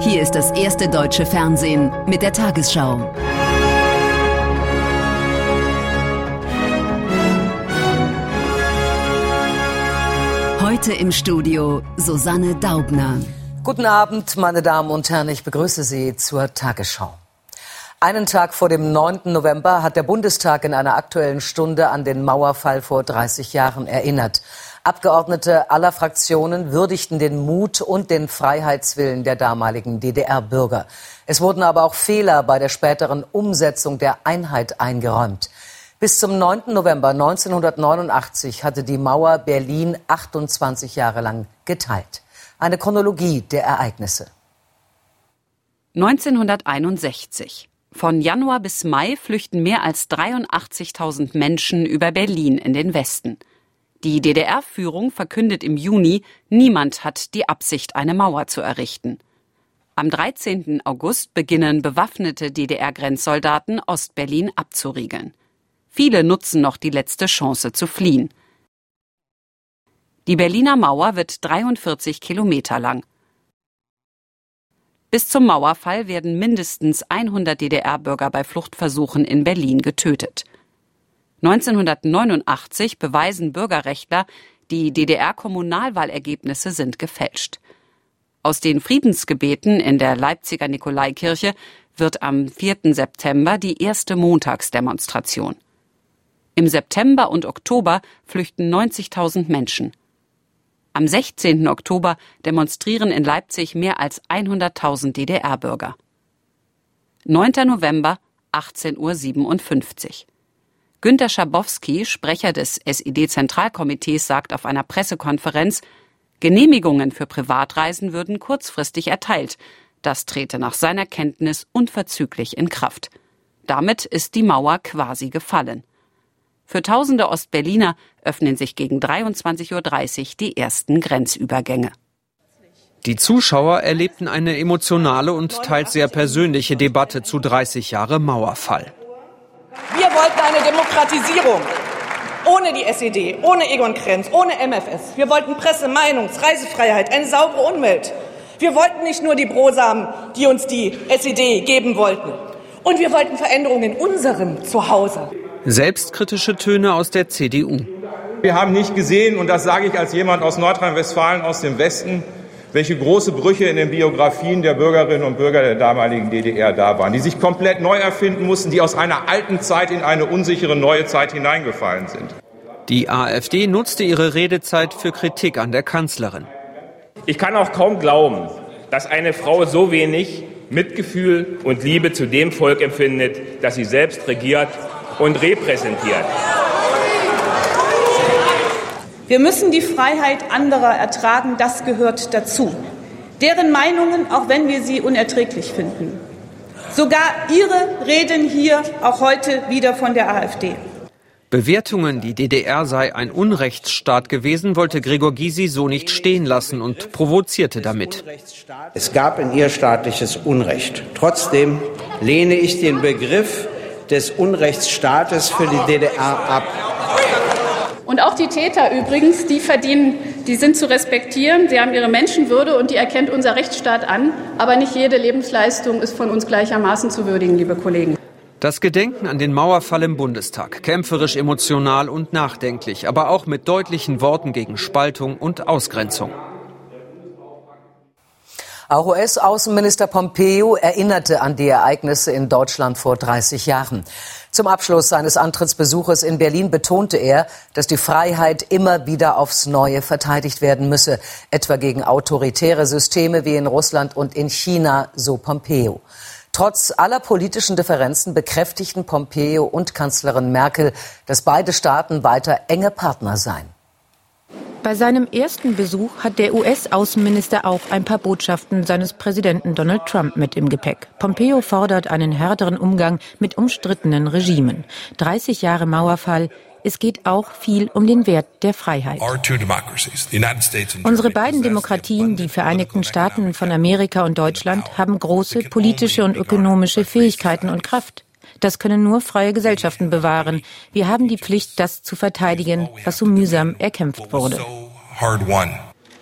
Hier ist das erste deutsche Fernsehen mit der Tagesschau. Heute im Studio Susanne Daubner. Guten Abend, meine Damen und Herren, ich begrüße Sie zur Tagesschau. Einen Tag vor dem 9. November hat der Bundestag in einer Aktuellen Stunde an den Mauerfall vor 30 Jahren erinnert. Abgeordnete aller Fraktionen würdigten den Mut und den Freiheitswillen der damaligen DDR-Bürger. Es wurden aber auch Fehler bei der späteren Umsetzung der Einheit eingeräumt. Bis zum 9. November 1989 hatte die Mauer Berlin 28 Jahre lang geteilt. Eine Chronologie der Ereignisse. 1961. Von Januar bis Mai flüchten mehr als 83.000 Menschen über Berlin in den Westen. Die DDR-Führung verkündet im Juni, niemand hat die Absicht, eine Mauer zu errichten. Am 13. August beginnen bewaffnete DDR-Grenzsoldaten Ostberlin abzuriegeln. Viele nutzen noch die letzte Chance zu fliehen. Die Berliner Mauer wird 43 Kilometer lang. Bis zum Mauerfall werden mindestens 100 DDR-Bürger bei Fluchtversuchen in Berlin getötet. 1989 beweisen Bürgerrechtler, die DDR-Kommunalwahlergebnisse sind gefälscht. Aus den Friedensgebeten in der Leipziger Nikolaikirche wird am 4. September die erste Montagsdemonstration. Im September und Oktober flüchten 90.000 Menschen. Am 16. Oktober demonstrieren in Leipzig mehr als 100.000 DDR-Bürger. 9. November, 18:57 Uhr. Günter Schabowski, Sprecher des SED-Zentralkomitees, sagt auf einer Pressekonferenz, Genehmigungen für Privatreisen würden kurzfristig erteilt. Das trete nach seiner Kenntnis unverzüglich in Kraft. Damit ist die Mauer quasi gefallen. Für tausende Ostberliner öffnen sich gegen 23:30 Uhr die ersten Grenzübergänge. Die Zuschauer erlebten eine emotionale und teils sehr persönliche Debatte zu 30 Jahre Mauerfall. Wir wollten eine Demokratisierung. Ohne die SED, ohne Egon Krenz, ohne MFS. Wir wollten Presse-, Meinungs-, Reisefreiheit, eine saubere Umwelt. Wir wollten nicht nur die Brosamen, die uns die SED geben wollten. Und wir wollten Veränderungen in unserem Zuhause. Selbstkritische Töne aus der CDU. Wir haben nicht gesehen, und das sage ich als jemand aus Nordrhein-Westfalen, aus dem Westen, welche große Brüche in den Biografien der Bürgerinnen und Bürger der damaligen DDR da waren, die sich komplett neu erfinden mussten, die aus einer alten Zeit in eine unsichere neue Zeit hineingefallen sind. Die AfD nutzte ihre Redezeit für Kritik an der Kanzlerin. Ich kann auch kaum glauben, dass eine Frau so wenig Mitgefühl und Liebe zu dem Volk empfindet, das sie selbst regiert und repräsentiert. Wir müssen die Freiheit anderer ertragen, das gehört dazu. Deren Meinungen, auch wenn wir sie unerträglich finden. Sogar Ihre reden hier auch heute wieder von der AfD. Bewertungen, die DDR sei ein Unrechtsstaat gewesen, wollte Gregor Gysi so nicht stehen lassen und provozierte damit. Es gab in ihr staatliches Unrecht. Trotzdem lehne ich den Begriff des Unrechtsstaates für die DDR ab. Und auch die Täter übrigens, die sind zu respektieren. Sie haben ihre Menschenwürde und die erkennt unser Rechtsstaat an. Aber nicht jede Lebensleistung ist von uns gleichermaßen zu würdigen, liebe Kollegen. Das Gedenken an den Mauerfall im Bundestag, kämpferisch, emotional und nachdenklich, aber auch mit deutlichen Worten gegen Spaltung und Ausgrenzung. Auch US-Außenminister Pompeo erinnerte an die Ereignisse in Deutschland vor 30 Jahren. Zum Abschluss seines Antrittsbesuches in Berlin betonte er, dass die Freiheit immer wieder aufs Neue verteidigt werden müsse, etwa gegen autoritäre Systeme wie in Russland und in China, so Pompeo. Trotz aller politischen Differenzen bekräftigten Pompeo und Kanzlerin Merkel, dass beide Staaten weiter enge Partner seien. Bei seinem ersten Besuch hat der US-Außenminister auch ein paar Botschaften seines Präsidenten Donald Trump mit im Gepäck. Pompeo fordert einen härteren Umgang mit umstrittenen Regimen. 30 Jahre Mauerfall. Es geht auch viel um den Wert der Freiheit. Unsere beiden Demokratien, die Vereinigten Staaten von Amerika und Deutschland, haben große politische und ökonomische Fähigkeiten und Kraft. Das können nur freie Gesellschaften bewahren. Wir haben die Pflicht, das zu verteidigen, was so mühsam erkämpft wurde.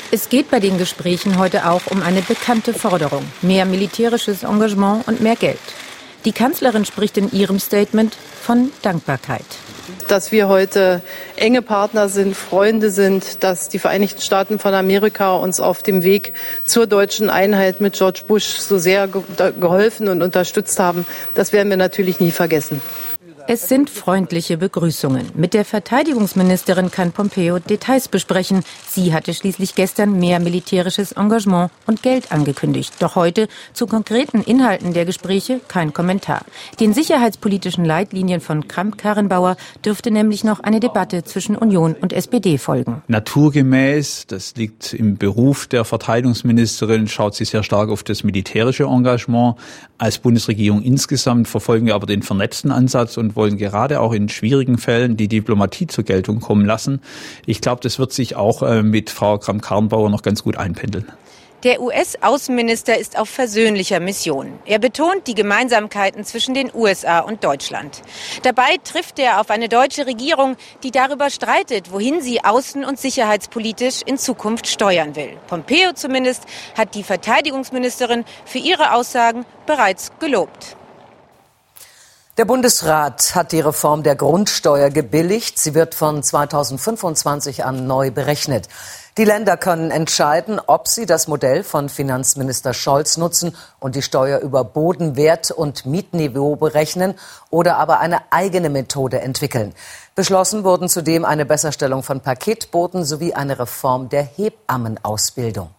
Es geht bei den Gesprächen heute auch um eine bekannte Forderung: mehr militärisches Engagement und mehr Geld. Die Kanzlerin spricht in ihrem Statement von Dankbarkeit. Dass wir heute enge Partner sind, Freunde sind, dass die Vereinigten Staaten von Amerika uns auf dem Weg zur deutschen Einheit mit George Bush so sehr geholfen und unterstützt haben, das werden wir natürlich nie vergessen. Es sind freundliche Begrüßungen. Mit der Verteidigungsministerin kann Pompeo Details besprechen. Sie hatte schließlich gestern mehr militärisches Engagement und Geld angekündigt. Doch heute zu konkreten Inhalten der Gespräche kein Kommentar. Den sicherheitspolitischen Leitlinien von Kramp-Karrenbauer dürfte nämlich noch eine Debatte zwischen Union und SPD folgen. Naturgemäß, das liegt im Beruf der Verteidigungsministerin, schaut sie sehr stark auf das militärische Engagement. Als Bundesregierung insgesamt verfolgen wir aber den vernetzten Ansatz und wollen gerade auch in schwierigen Fällen die Diplomatie zur Geltung kommen lassen. Ich glaube, das wird sich auch mit Frau Kramp-Karrenbauer noch ganz gut einpendeln. Der US-Außenminister ist auf versöhnlicher Mission. Er betont die Gemeinsamkeiten zwischen den USA und Deutschland. Dabei trifft er auf eine deutsche Regierung, die darüber streitet, wohin sie außen- und sicherheitspolitisch in Zukunft steuern will. Pompeo zumindest hat die Verteidigungsministerin für ihre Aussagen bereits gelobt. Der Bundesrat hat die Reform der Grundsteuer gebilligt. Sie wird von 2025 an neu berechnet. Die Länder können entscheiden, ob sie das Modell von Finanzminister Scholz nutzen und die Steuer über Bodenwert und Mietniveau berechnen oder aber eine eigene Methode entwickeln. Beschlossen wurden zudem eine Besserstellung von Paketbooten sowie eine Reform der Hebammenausbildung.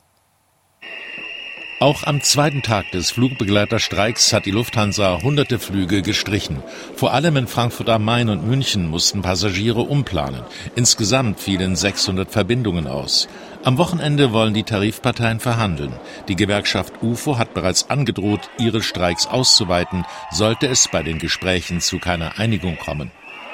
Auch am zweiten Tag des Flugbegleiterstreiks hat die Lufthansa hunderte Flüge gestrichen. Vor allem in Frankfurt am Main und München mussten Passagiere umplanen. Insgesamt fielen 600 Verbindungen aus. Am Wochenende wollen die Tarifparteien verhandeln. Die Gewerkschaft UFO hat bereits angedroht, ihre Streiks auszuweiten, sollte es bei den Gesprächen zu keiner Einigung kommen.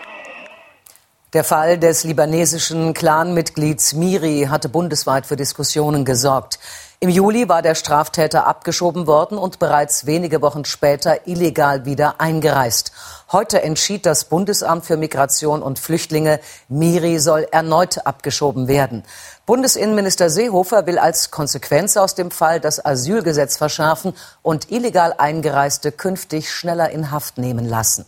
Der Fall des libanesischen Clanmitglieds Miri hatte bundesweit für Diskussionen gesorgt. Im Juli war der Straftäter abgeschoben worden und bereits wenige Wochen später illegal wieder eingereist. Heute entschied das Bundesamt für Migration und Flüchtlinge, Miri soll erneut abgeschoben werden. Bundesinnenminister Seehofer will als Konsequenz aus dem Fall das Asylgesetz verschärfen und illegal Eingereiste künftig schneller in Haft nehmen lassen.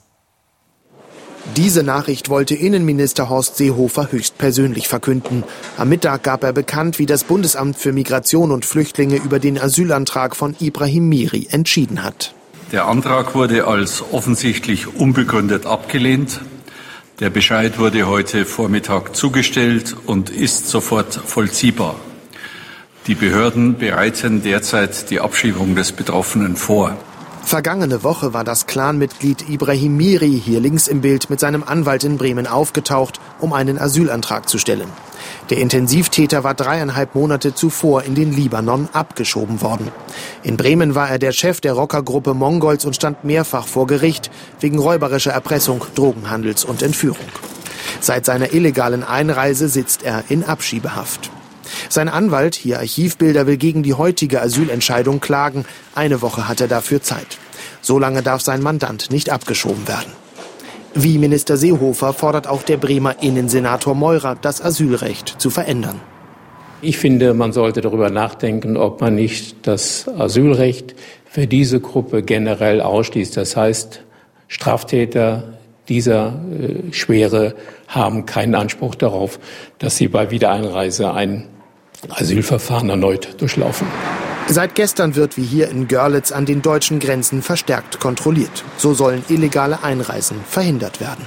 Diese Nachricht wollte Innenminister Horst Seehofer höchstpersönlich verkünden. Am Mittag gab er bekannt, wie das Bundesamt für Migration und Flüchtlinge über den Asylantrag von Ibrahim Miri entschieden hat. Der Antrag wurde als offensichtlich unbegründet abgelehnt. Der Bescheid wurde heute Vormittag zugestellt und ist sofort vollziehbar. Die Behörden bereiten derzeit die Abschiebung des Betroffenen vor. Vergangene Woche war das Clanmitglied Ibrahim Miri hier links im Bild mit seinem Anwalt in Bremen aufgetaucht, um einen Asylantrag zu stellen. Der Intensivtäter war 3,5 Monate zuvor in den Libanon abgeschoben worden. In Bremen war er der Chef der Rockergruppe Mongols und stand mehrfach vor Gericht wegen räuberischer Erpressung, Drogenhandels und Entführung. Seit seiner illegalen Einreise sitzt er in Abschiebehaft. Sein Anwalt, hier Archivbilder, will gegen die heutige Asylentscheidung klagen. Eine Woche hat er dafür Zeit. Solange darf sein Mandant nicht abgeschoben werden. Wie Minister Seehofer fordert auch der Bremer Innensenator Meurer, das Asylrecht zu verändern. Ich finde, man sollte darüber nachdenken, ob man nicht das Asylrecht für diese Gruppe generell ausschließt. Das heißt, Straftäter dieser Schwere haben keinen Anspruch darauf, dass sie bei Wiedereinreise ein Asylverfahren erneut durchlaufen. Seit gestern wird wie hier in Görlitz an den deutschen Grenzen verstärkt kontrolliert. So sollen illegale Einreisen verhindert werden.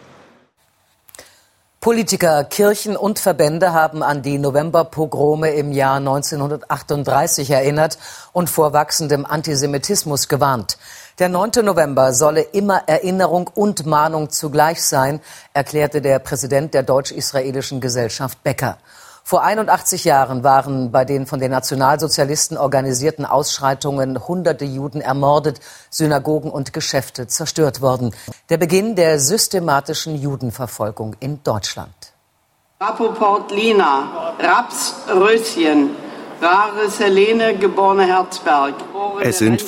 Politiker, Kirchen und Verbände haben an die Novemberpogrome im Jahr 1938 erinnert und vor wachsendem Antisemitismus gewarnt. Der 9. November solle immer Erinnerung und Mahnung zugleich sein, erklärte der Präsident der Deutsch-Israelischen Gesellschaft Becker. Vor 81 Jahren waren bei den von den Nationalsozialisten organisierten Ausschreitungen hunderte Juden ermordet, Synagogen und Geschäfte zerstört worden. Der Beginn der systematischen Judenverfolgung in Deutschland. Rapoport Lina, Raps Röschen, Rares Helene, geborene Herzberg. Es sind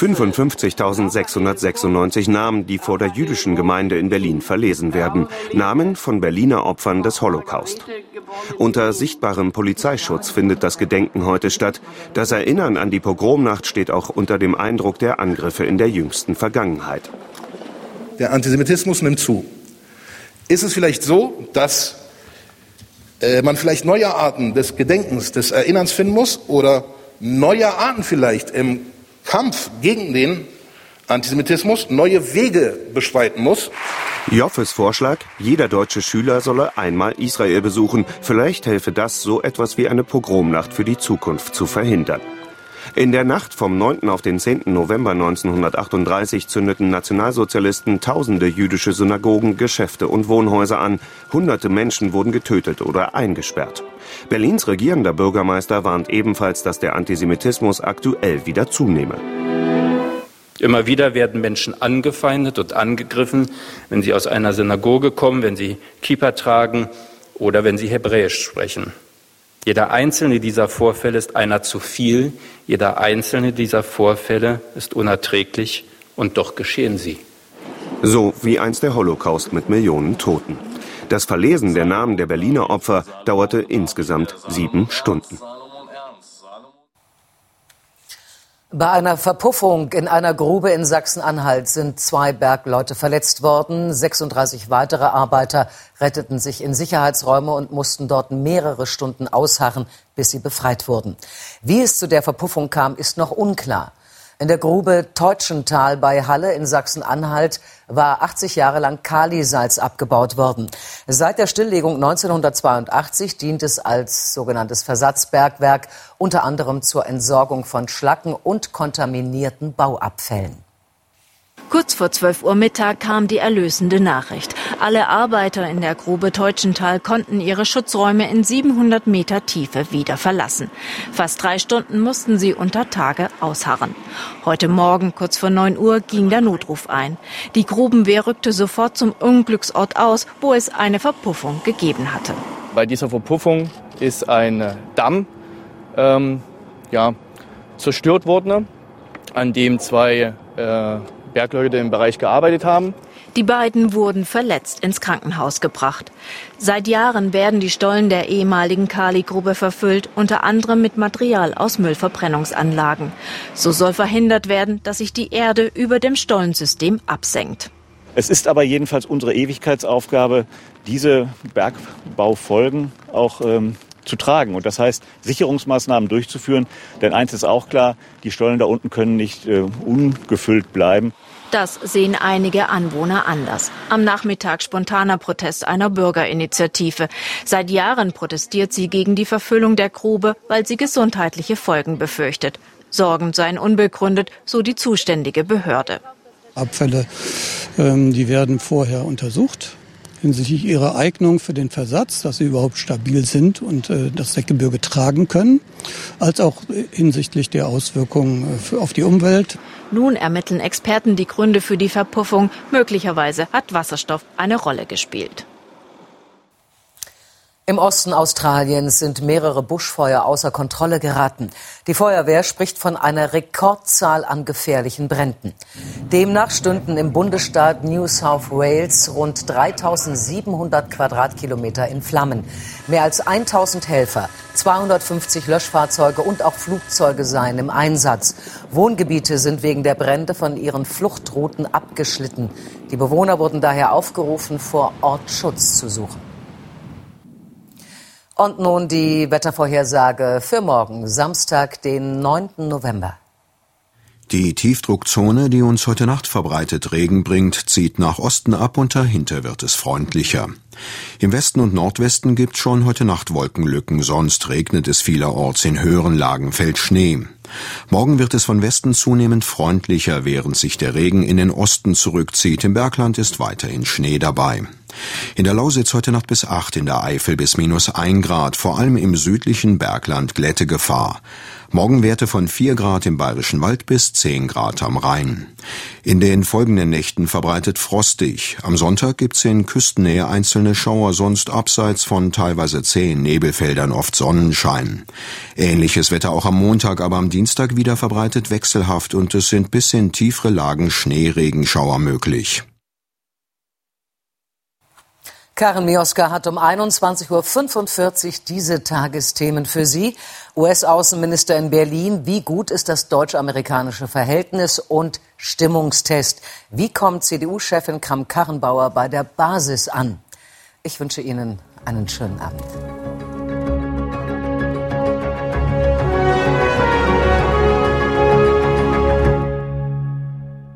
55.696 Namen, die vor der jüdischen Gemeinde in Berlin verlesen werden. Namen von Berliner Opfern des Holocaust. Unter sichtbarem Polizeischutz findet das Gedenken heute statt. Das Erinnern an die Pogromnacht steht auch unter dem Eindruck der Angriffe in der jüngsten Vergangenheit. Der Antisemitismus nimmt zu. Ist es vielleicht so, dass man vielleicht neue Arten des Gedenkens, des Erinnerns finden muss oder neue Arten vielleicht im Kampf gegen den Antisemitismus, neue Wege beschreiten muss? Joffes Vorschlag, jeder deutsche Schüler solle einmal Israel besuchen. Vielleicht helfe das, so etwas wie eine Pogromnacht für die Zukunft zu verhindern. In der Nacht vom 9. auf den 10. November 1938 zündeten Nationalsozialisten tausende jüdische Synagogen, Geschäfte und Wohnhäuser an. Hunderte Menschen wurden getötet oder eingesperrt. Berlins regierender Bürgermeister warnt ebenfalls, dass der Antisemitismus aktuell wieder zunehme. Immer wieder werden Menschen angefeindet und angegriffen, wenn sie aus einer Synagoge kommen, wenn sie Kippa tragen oder wenn sie Hebräisch sprechen. Jeder einzelne dieser Vorfälle ist einer zu viel. Jeder einzelne dieser Vorfälle ist unerträglich und doch geschehen sie. So wie einst der Holocaust mit Millionen Toten. Das Verlesen der Namen der Berliner Opfer dauerte insgesamt 7 Stunden. Bei einer Verpuffung in einer Grube in Sachsen-Anhalt sind 2 Bergleute verletzt worden. 36 weitere Arbeiter retteten sich in Sicherheitsräume und mussten dort mehrere Stunden ausharren, bis sie befreit wurden. Wie es zu der Verpuffung kam, ist noch unklar. In der Grube Teutschental bei Halle in Sachsen-Anhalt war 80 Jahre lang Kalisalz abgebaut worden. Seit der Stilllegung 1982 dient es als sogenanntes Versatzbergwerk, unter anderem zur Entsorgung von Schlacken und kontaminierten Bauabfällen. Kurz vor 12 Uhr Mittag kam die erlösende Nachricht. Alle Arbeiter in der Grube Teutschental konnten ihre Schutzräume in 700 Meter Tiefe wieder verlassen. Fast 3 Stunden mussten sie unter Tage ausharren. Heute Morgen, kurz vor 9 Uhr, ging der Notruf ein. Die Grubenwehr rückte sofort zum Unglücksort aus, wo es eine Verpuffung gegeben hatte. Bei dieser Verpuffung ist ein Damm zerstört worden, an dem 2 Bergleute im Bereich gearbeitet haben. Die beiden wurden verletzt ins Krankenhaus gebracht. Seit Jahren werden die Stollen der ehemaligen Kaligrube verfüllt, unter anderem mit Material aus Müllverbrennungsanlagen. So soll verhindert werden, dass sich die Erde über dem Stollensystem absenkt. Es ist aber jedenfalls unsere Ewigkeitsaufgabe, diese Bergbaufolgen auch zu tragen. Und das heißt, Sicherungsmaßnahmen durchzuführen. Denn eins ist auch klar, die Stollen da unten können nicht ungefüllt bleiben. Das sehen einige Anwohner anders. Am Nachmittag spontaner Protest einer Bürgerinitiative. Seit Jahren protestiert sie gegen die Verfüllung der Grube, weil sie gesundheitliche Folgen befürchtet. Sorgen seien unbegründet, so die zuständige Behörde. Abfälle, die werden vorher untersucht hinsichtlich ihrer Eignung für den Versatz, dass sie überhaupt stabil sind und das Deckgebirge tragen können, als auch hinsichtlich der Auswirkungen auf die Umwelt. Nun ermitteln Experten die Gründe für die Verpuffung. Möglicherweise hat Wasserstoff eine Rolle gespielt. Im Osten Australiens sind mehrere Buschfeuer außer Kontrolle geraten. Die Feuerwehr spricht von einer Rekordzahl an gefährlichen Bränden. Demnach stünden im Bundesstaat New South Wales rund 3.700 Quadratkilometer in Flammen. Mehr als 1.000 Helfer, 250 Löschfahrzeuge und auch Flugzeuge seien im Einsatz. Wohngebiete sind wegen der Brände von ihren Fluchtrouten abgeschnitten. Die Bewohner wurden daher aufgerufen, vor Ort Schutz zu suchen. Und nun die Wettervorhersage für morgen, Samstag, den 9. November. Die Tiefdruckzone, die uns heute Nacht verbreitet Regen bringt, zieht nach Osten ab und dahinter wird es freundlicher. Im Westen und Nordwesten gibt es schon heute Nacht Wolkenlücken, sonst regnet es vielerorts, in höheren Lagen fällt Schnee. Morgen wird es von Westen zunehmend freundlicher, während sich der Regen in den Osten zurückzieht. Im Bergland ist weiterhin Schnee dabei. In der Lausitz heute Nacht bis 8, in der Eifel bis -1 Grad, vor allem im südlichen Bergland Glättegefahr. Morgen Werte von 4 Grad im Bayerischen Wald bis 10 Grad am Rhein. In den folgenden Nächten verbreitet frostig. Am Sonntag gibt's in Küstennähe einzelne Schauer, sonst abseits von teilweise zähen Nebelfeldern oft Sonnenschein. Ähnliches Wetter auch am Montag, aber am Dienstag wieder verbreitet wechselhaft und es sind bis in tiefere Lagen Schneeregenschauer möglich. Karin Mioska hat um 21:45 Uhr diese Tagesthemen für Sie. US-Außenminister in Berlin, wie gut ist das deutsch-amerikanische Verhältnis und Stimmungstest? Wie kommt CDU-Chefin Kramp-Karrenbauer bei der Basis an? Ich wünsche Ihnen einen schönen Abend.